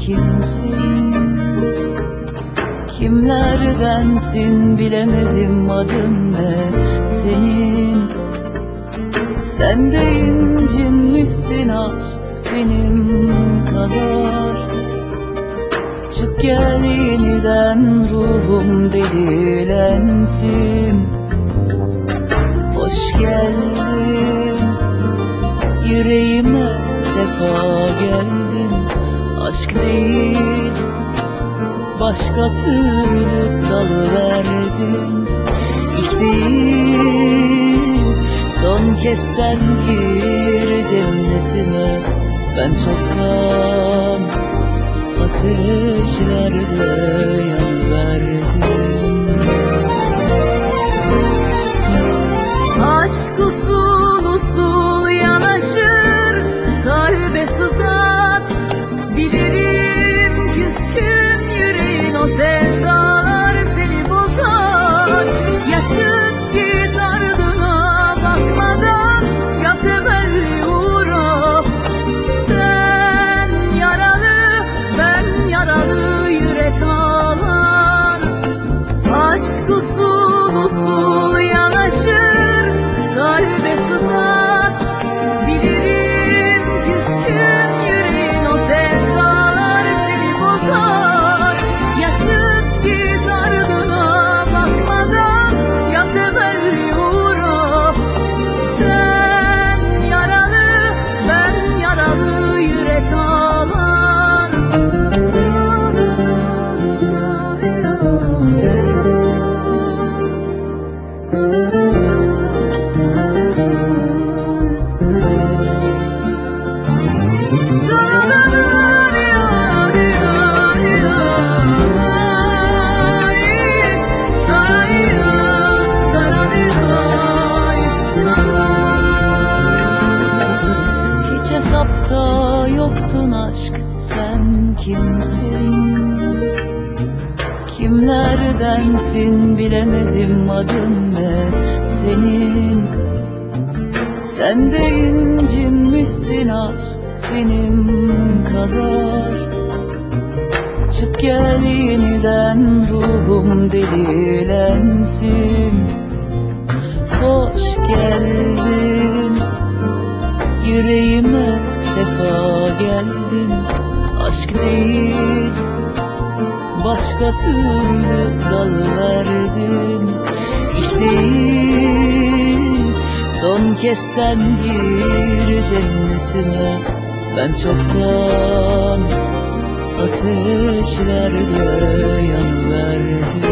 kimsin? Kimlerdensin bilemedim, adın ne senin? Sen de incinmişsin az benim kadar. Çık gel yeniden, ruhum delilensin. Hoş geldin yüreğime, sefa geldin. Aşk değil başka türlü dalıverdim. İlk değil son kez sen gir cennetime. Ben çoktan ateşlerde yanıverdim. Aşk usul usul yanaşır, kalbe sızar. Bilirim küskün yüreğin, o sevdalar seni bozar. Ya çık git ardına bakmadan, ya temelli uğra. Sen yaralı, ben yaralı, yürek ağlar. Aşk usul usul yanaşır, kalbe sızar. Bilirim küskün yüreğin, o sevdalar seni bozar. Ya çık git ardına bakmadan, ya temelli uğra. Sen yaralı, ben yaralı, yürek ağlar. Hiç hesapta yoktun aşk, sen kimsin? Kimlerdensin bilemedim, adın ne senin? Sen de incinmişsin az benim kadar. Çık gel yeniden, ruhum delilensin. Hoş geldin yüreğime, sefa geldin. Aşk değil başka türlü dalıverdim. İlk değil son kez sen gir cennetime. Ben çoktan ateşlerde yanıverdim.